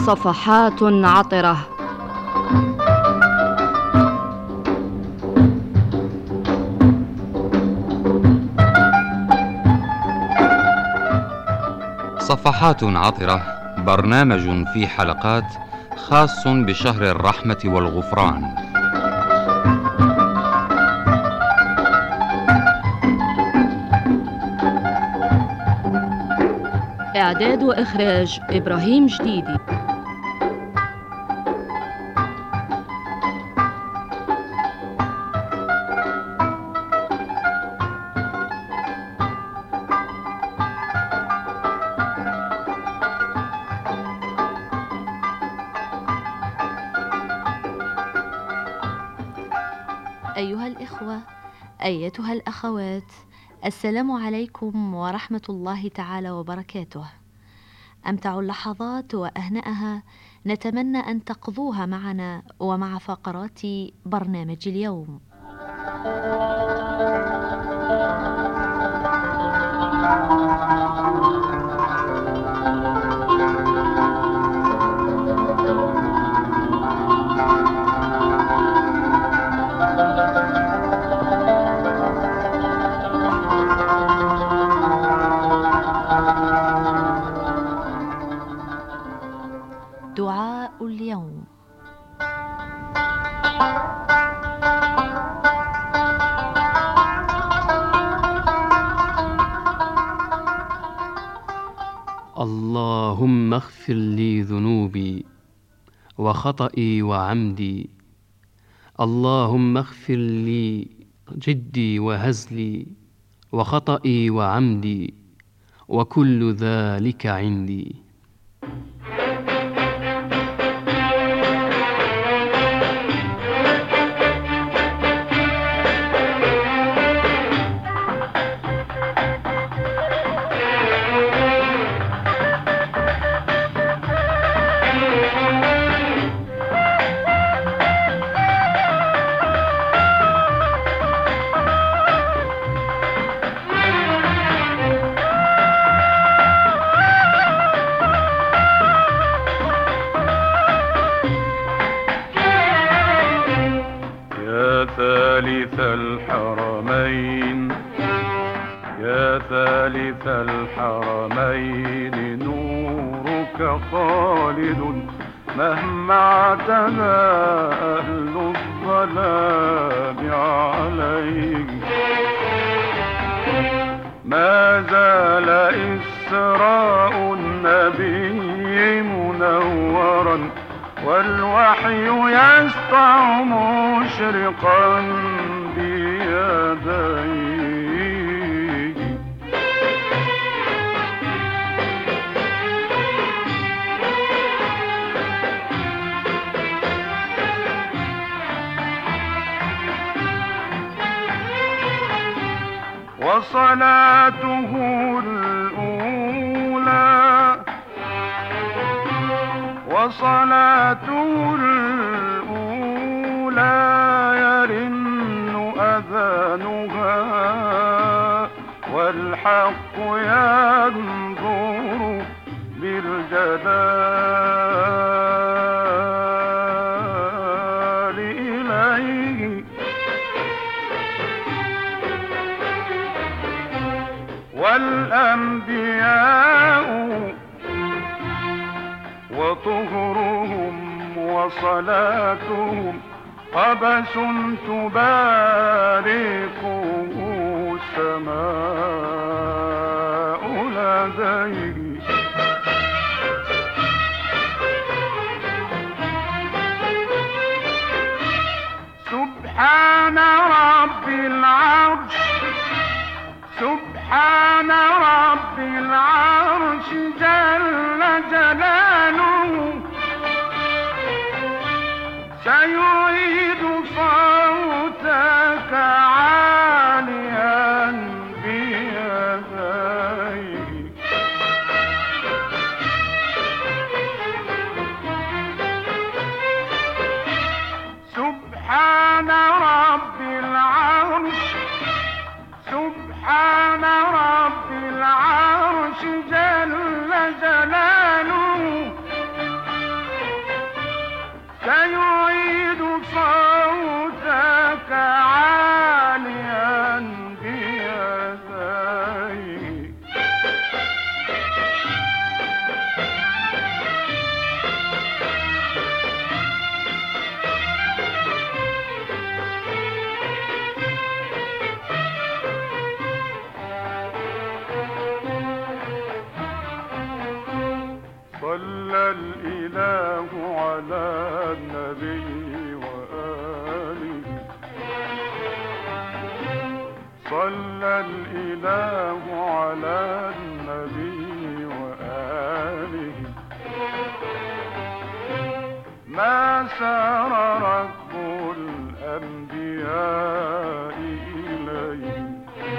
صفحات عطرة. صفحات عطرة برنامج في حلقات خاص بشهر الرحمة والغفران. إعداد وإخراج إبراهيم جديدي. أيها الإخوة، أيتها الأخوات، السلام عليكم ورحمة الله تعالى وبركاته. أمتع اللحظات وأهنأها نتمنى أن تقضوها معنا ومع فقرات برنامج اليوم. دعاء اليوم. اللهم اغفر لي ذنوبي وخطئي وعمدي، اللهم اغفر لي جدي وهزلي وخطئي وعمدي، وكل ذلك عندي. ثالث الحرمين، يا ثالث الحرمين، نورك خالد مهما اعتدى أهل الظلام عليك. ما زال إسراء النبي منورا، والوحي يسطع مشرقا بيديه. وصلاته الأولى، وصلاته الأولى يرن أذانها، والحق ينظر بالجلال إليه. والأنبياء وطهرهم وصلاتهم قبس تباركه السماء لديه. سبحان رب العرش، سبحان رب العرش جل جلاله، سيعيد صوتك عاليا بيديه. سبحان رب العرش، سبحان رب العرش جل جلاله، صلى الإله على النبي وآله. ما سار ركب الأنبياء إليه.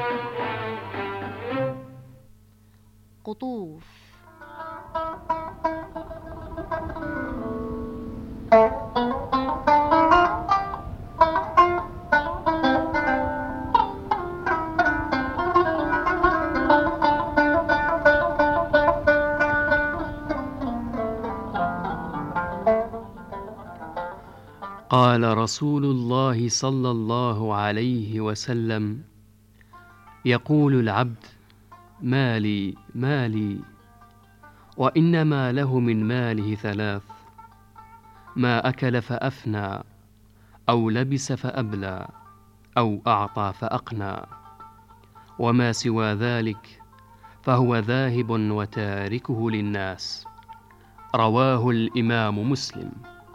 قطوف. قال رسول الله صلى الله عليه وسلم: يقول العبد: مالي مالي، وإنما له من ماله ثلاث: ما أكل فأفنى، أو لبس فأبلى، أو أعطى فأقنى، وما سوى ذلك فهو ذاهب وتاركه للناس. رواه الإمام مسلم.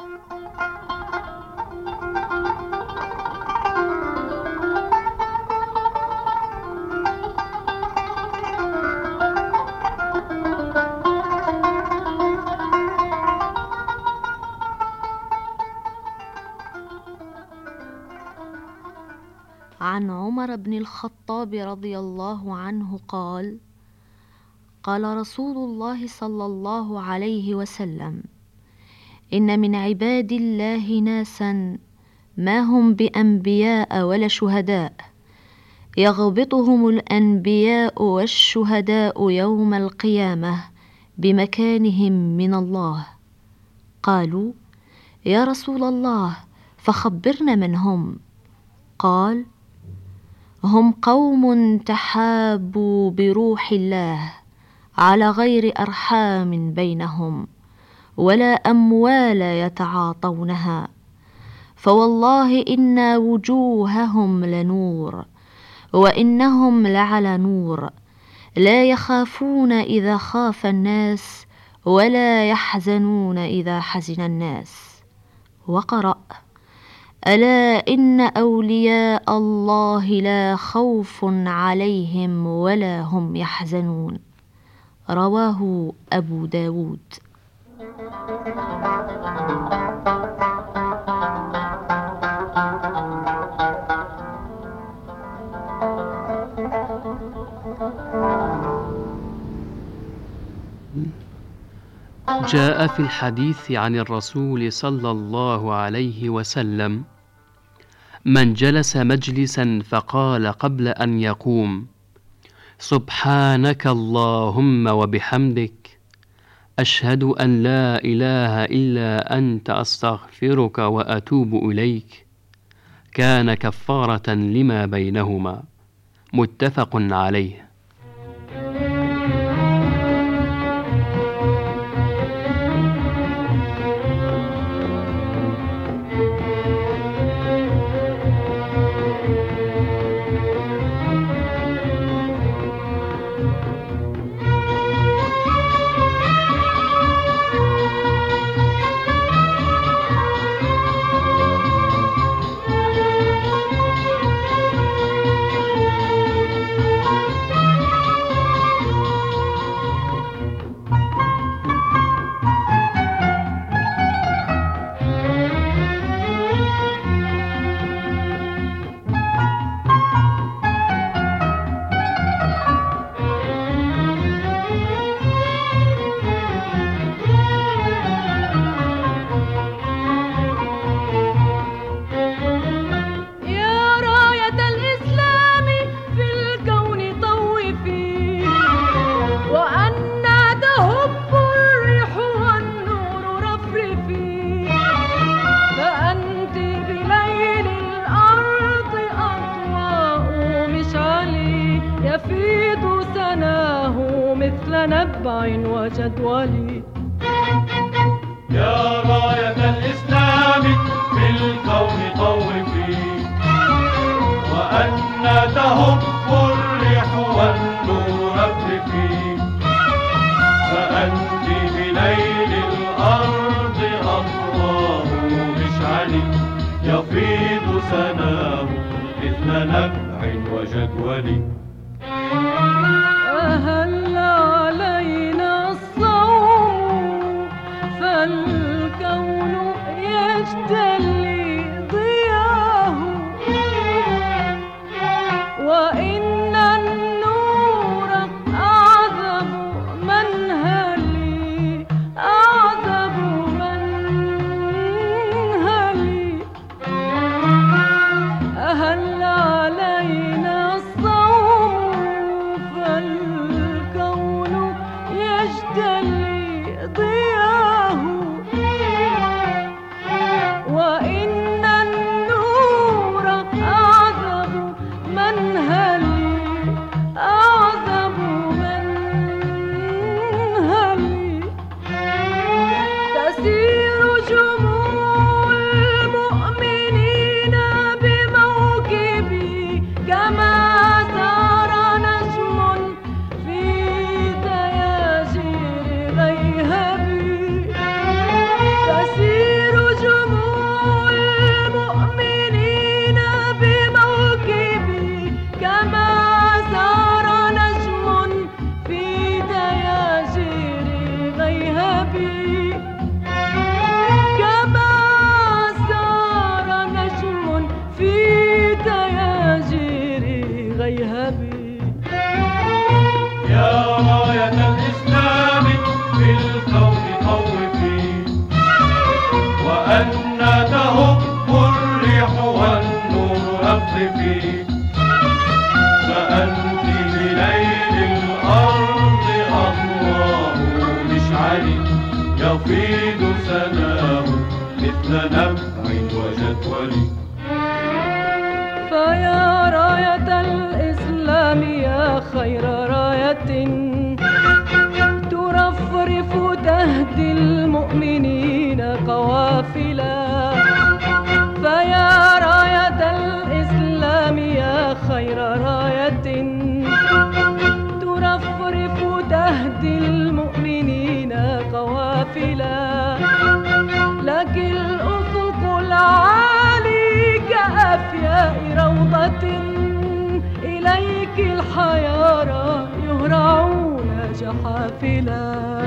عن عمر بن الخطاب رضي الله عنه قال: قال رسول الله صلى الله عليه وسلم: إن من عباد الله ناسا ما هم بأنبياء ولا شهداء، يغبطهم الأنبياء والشهداء يوم القيامة بمكانهم من الله. قالوا: يا رسول الله، فخبرنا من هم. قال: هم قوم تحابوا بروح الله على غير أرحام بينهم ولا أموال يتعاطونها، فوالله إن وجوههم لنور وإنهم لعلى نور، لا يخافون إذا خاف الناس ولا يحزنون إذا حزن الناس. وقرأ: ألا إن أولياء الله لا خوف عليهم ولا هم يحزنون. رواه أبو داود. جاء في الحديث عن الرسول صلى الله عليه وسلم: من جلس مجلسا فقال قبل أن يقوم: سبحانك اللهم وبحمدك، أشهد أن لا إله إلا أنت، أستغفرك وأتوب إليك، كان كفارة لما بينهما. متفق عليه. نبع وجدول. يا راية الإسلام في الكون طوفي، وأن تهب الريح والنور افرفي، فأنت بليل الأرض أضواء مشعل يفيض سناه مثل نبع وجدول. أهل علينا الصوم فالكون يجتلي ضياه، وإن النور أعذب منهلي أعذب منهلي. أهل علينا الصوم فالكون يجتلي ضياه، وإن النور أعذب منهلي أعذب منهلي. تسير جموع المؤمنين بموكبي كما سار نجم في دياجير غيهبي. تسير جموع المؤمنين بموكبي كما سار نجم في دياجير غيهبي. كما سار نجم في دياجير غيهبي. يا راية الإسلام في الكون طوفي، وأن تهب الريح والنور أقذفي. فأنت بليل الأرض أضواء مشعل يفيض سناه مثل نبع وجدول. فيا راية الإسلام يا خير راية ترفرف تهدي المؤمنين قوافلا. فيا راية الإسلام يا خير راية ترفرف تهدي المؤمنين قوافلا. لك الأفق العالي كأفياء روضة، إليك الحيارى يهرعون جحافلا.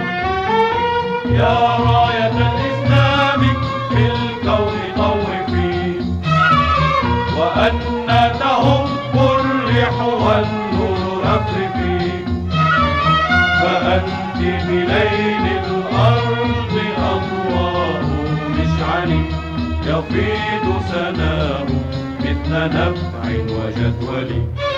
يا راية الإسلام في الكون طوفي، وأن تهب الريح والنور أقذفي. فأنت بليل الأرض أضواء مشعل يفيض سناه مثل نبع وجدول.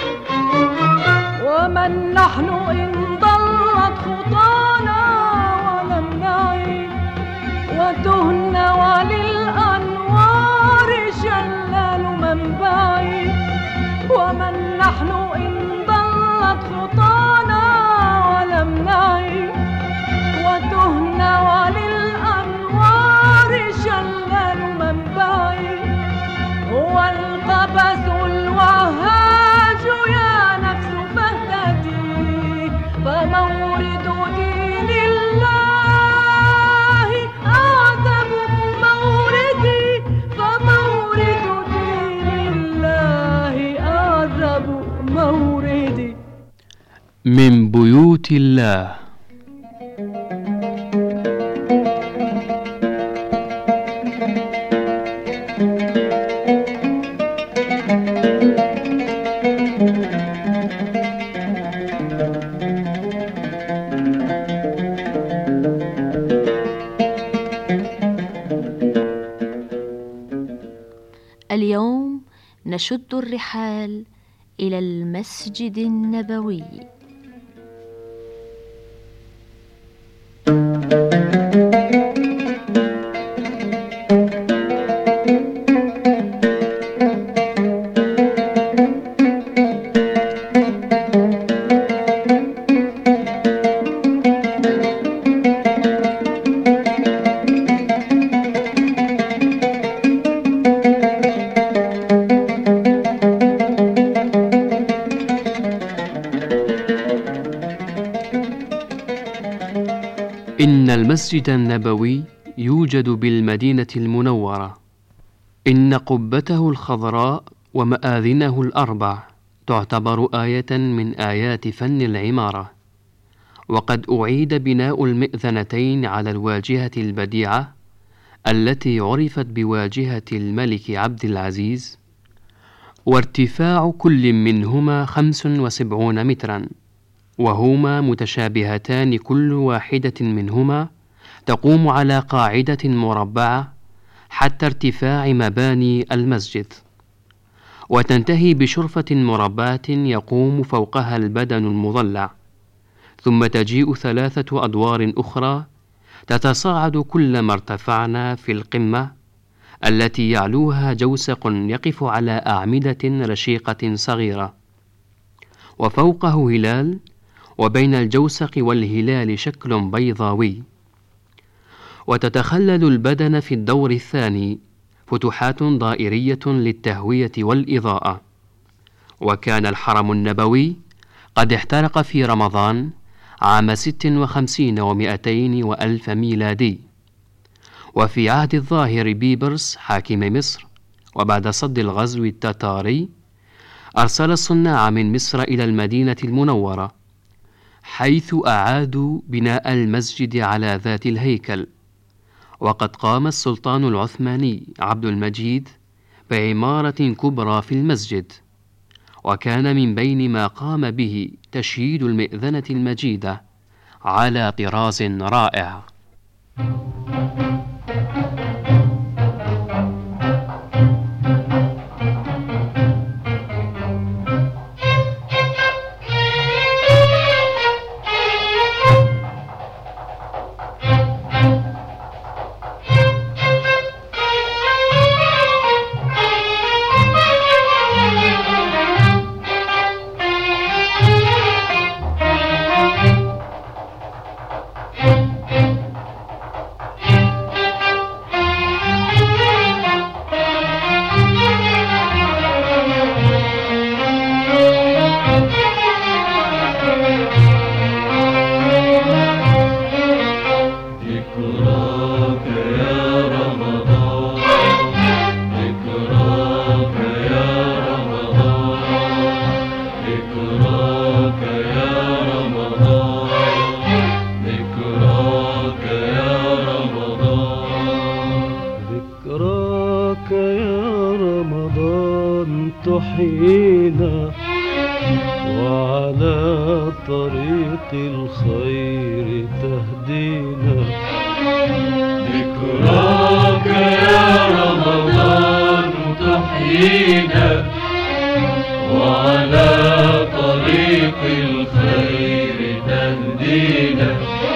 ومن نحن إن ضلت خطانا ولم نعي وتهنا وللأنوار شلال منبعي. ومن نحن إن ضلت خطانا ولم نعي وتهنا وللأنوار شلال منبعي. هو القبس الوهاج يا نفس فاهتدي، فمورد دين الله أعظم موردي. فمورد دين الله أعظم موردي. من بيوت الله. اليوم نشد الرحال إلى المسجد النبوي. إن المسجد النبوي يوجد بالمدينة المنورة. إن قبته الخضراء ومآذنه الأربع تعتبر آية من آيات فن العمارة. وقد أعيد بناء المئذنتين على الواجهة البديعة التي عرفت بواجهة الملك عبد العزيز، وارتفاع كل منهما 75 مترا، وهما متشابهتان، كل واحدة منهما تقوم على قاعدة مربعة حتى ارتفاع مباني المسجد، وتنتهي بشرفة مربعة يقوم فوقها البدن المضلع، ثم تجيء 3 أدوار أخرى تتصاعد كلما ارتفعنا في القمة التي يعلوها جوسق يقف على أعمدة رشيقة صغيرة، وفوقه هلال، وبين الجوسق والهلال شكل بيضاوي. وتتخلل البدن في الدور الثاني فتحات ضائرية للتهوية والإضاءة. وكان الحرم النبوي قد احترق في رمضان عام 56 و200 وألف ميلادي، وفي عهد الظاهر بيبرس حاكم مصر، وبعد صد الغزو التتاري أرسل الصناع من مصر إلى المدينة المنورة، حيث أعادوا بناء المسجد على ذات الهيكل. وقد قام السلطان العثماني عبد المجيد بعمارة كبرى في المسجد، وكان من بين ما قام به تشييد المئذنة المجيدة على طراز رائع. تحيينا وعلى طريق الخير تهدينا. ذكراك يا رمضان تحيينا وعلى طريق الخير تهدينا.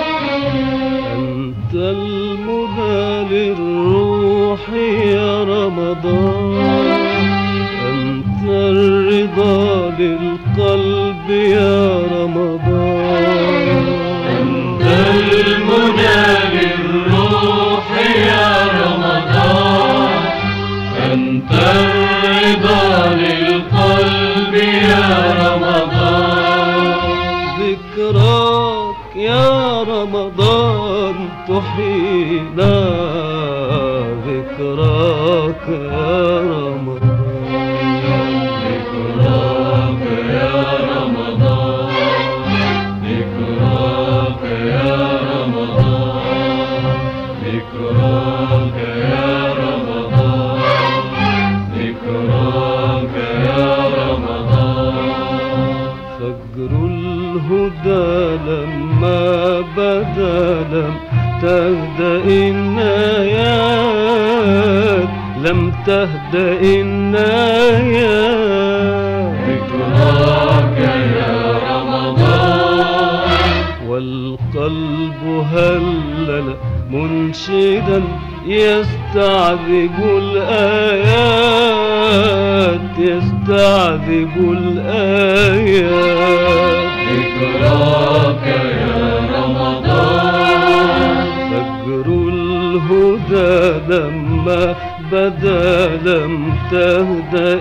أنت المنى للروح يا رمضان، أنت الرضا للقلب يا رمضان، أنت المنى للروح يا رمضان، أنت الرضا للقلب يا رمضان. ذكراك يا رمضان تحيينا، ذكراك يا رمضان، ذكراك يا رمضان، ذكراك يا رمضان، ذكراك يا رمضان، ذكراك يا رمضان. فجر الهدى لما بدا لم تهدأ النايات، لم تهدأ النايات. ذكراك يا رمضان، والقلب هلل منشدا يستعذب الآيات، يستعذب الآيات. ذكراك يا رمضان، فجر الهدى لما بدا لم تهدأ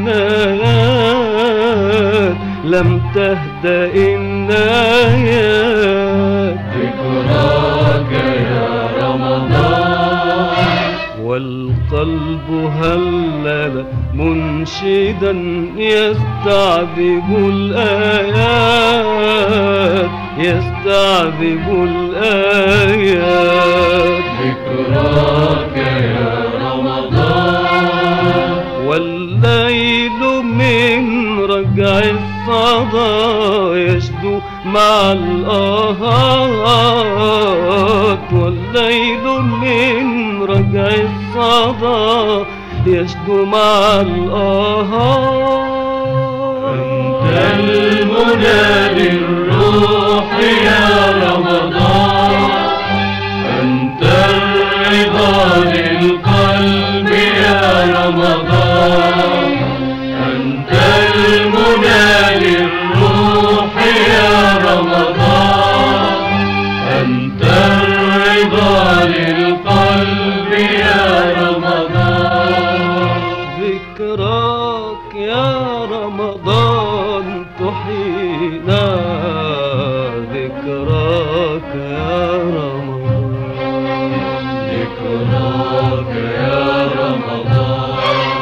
النايات، لم تهدأ النايات. ذكراك يا رمضان، والقلب والقلب هلل منشدا يستعذب الآيات يستعذب الآيات. ذكراك يا رمضان والليل من رجع الصدى يشدو مع الآهات والليل من رجع الصدى يشدو مع الآهات. أنت المنى للروح يا رمضان أنت الرضا للقلب يا رمضان أنت المنى للروح يا رمضان أنت الرضا للقلب يا رمضان. ذكراك يا رمضان تحيينا ذكراك يا رمضان ذكراك يا رمضان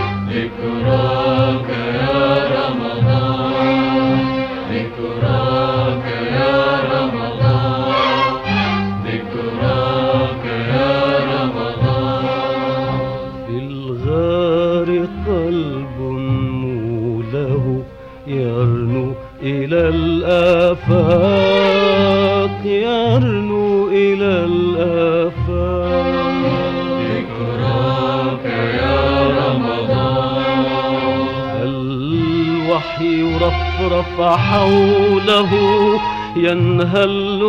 ذكراك يا رمضان ذكراك يا رمضان ذكراك يا رمضان. في الغار قلب موله يرنو إلى الآفاق يرنو إلى الآفاق. ذكراك يا رمضان الوحي رفرف حوله ينهل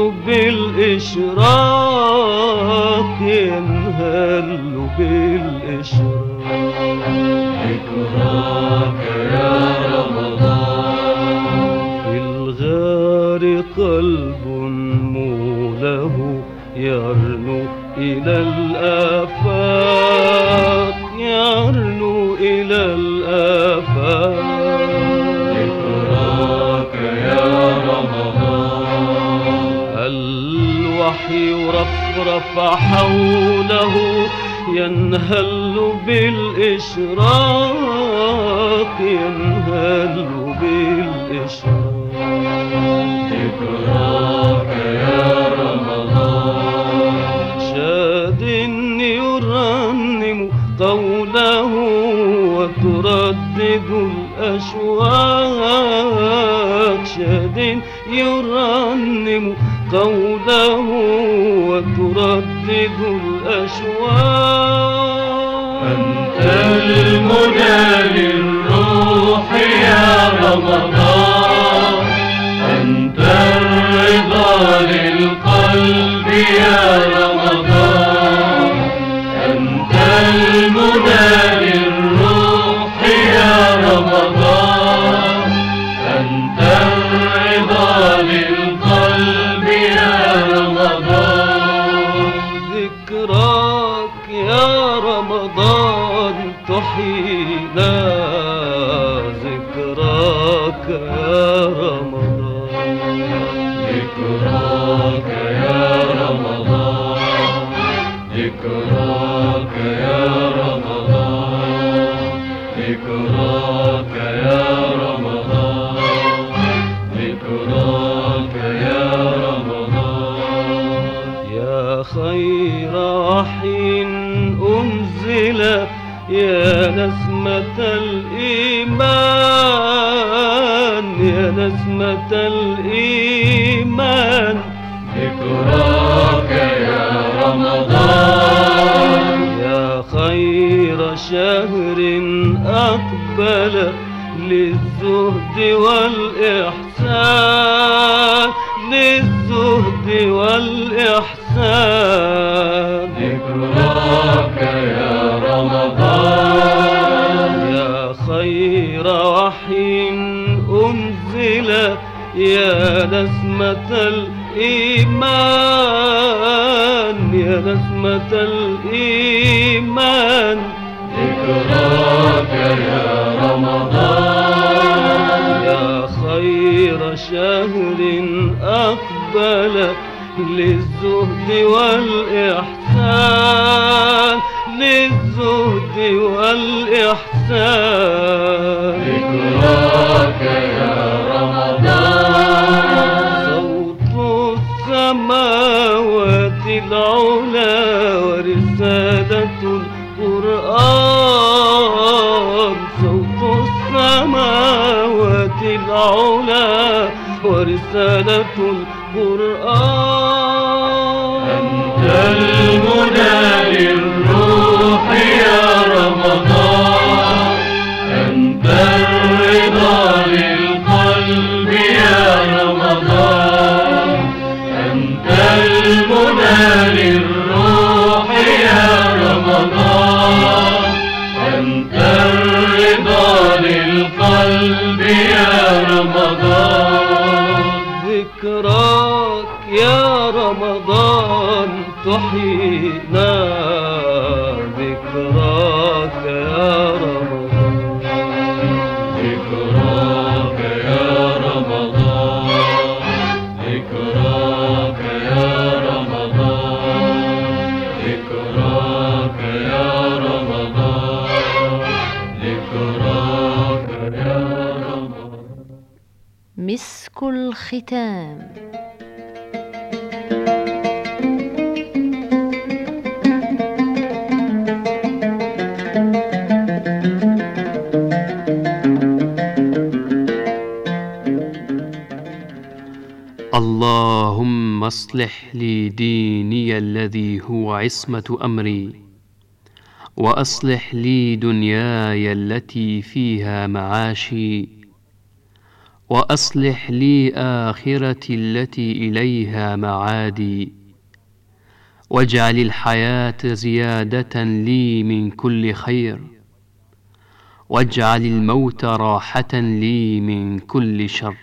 بالإشراق ينهل بالإشراق. ذكراك يا رمضان في الغار قلب موله يرنو إلى الآفاق يرنو إلى الآفاق. ذكراك يا رمضان الوحي رفرف حوله ينهل بالإشراق ينهل بالإشراق. ذكراك يا رمضان شاد يرنم قوله وتردد الأشواق شاد يرنم قوله وتردد الأشواق. أنت المنى للروح يا رمضان أنت الرضا للقلب يا رمضان أنت المنى للروح يا رمضان أنت الرضا للقلب يا رمضان. ذكراك يا رمضان تحيينا ذكراك يا رمضان ذكراك يا رمضان ذكراك يا رمضان ذكراك يا رمضان ذكراك يا رمضان. يا خير وحي أنزل يا نسمة الإيمان يا نسمة الإيمان. ذكراك يا رمضان يا خير شهر أقبل للزهد والإحسان للزهد والإحسان. ذكراك يا رمضان يا خير وحي أنزل يا نسمة الإيمان يا نسمة الإيمان. ذكراك يا رمضان يا خير شهر أقبل للزهد والإحسان للزهد والإحسان. ذكراك يا رمضان صوت السماوات العلا ورسالة القرآن. صوت السماوات العلا ورسالة القرآن. أنت المنى للروح يا رمضان أنت الرضا للقلب يا رمضان أنت المنى للروح يا رمضان أنت الرضا للقلب يا رمضان. ذكراك يا رمضان تحيينا. ذكراك يا رمضان ذكراك يا رمضان ذكراك يا رمضان ذكراك يا رمضان ذكراك يا رمضان. مسك الختام. اللهم اصلح لي ديني الذي هو عصمة أمري، وأصلح لي دنياي التي فيها معاشي، وأصلح لي آخرتي التي إليها معادي، واجعل الحياة زيادة لي من كل خير، واجعل الموت راحة لي من كل شر.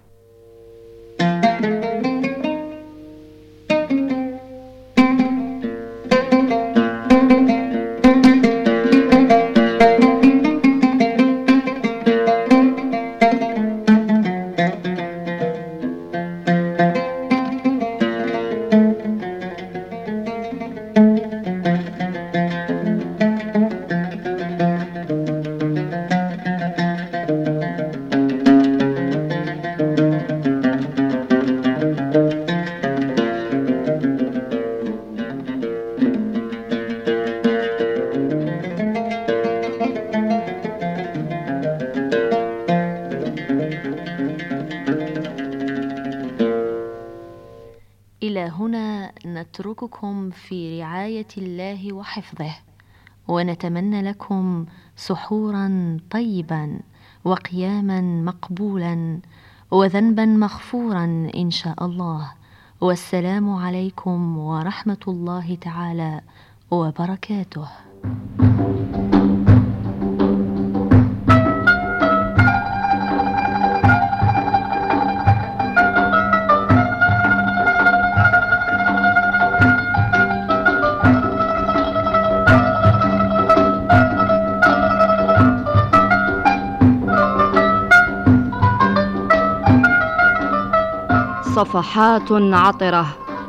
إلى هنا نترككم في رعاية الله وحفظه، ونتمنى لكم سحورا طيبا وقياما مقبولا وذنبا مغفورا إن شاء الله. والسلام عليكم ورحمة الله تعالى وبركاته. صفحات عطرة.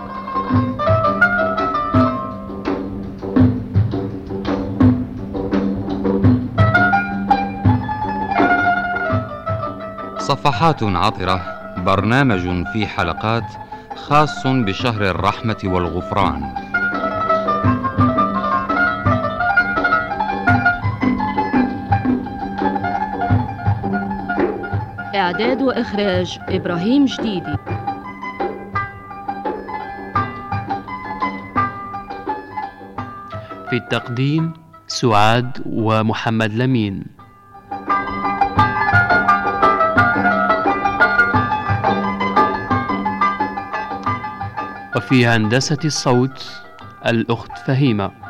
صفحات عطرة برنامج في حلقات خاص بشهر الرحمة والغفران. إعداد وإخراج إبراهيم جديدي. في التقديم سعاد ومحمد لمين. وفي هندسة الصوت الأخت فهيمة.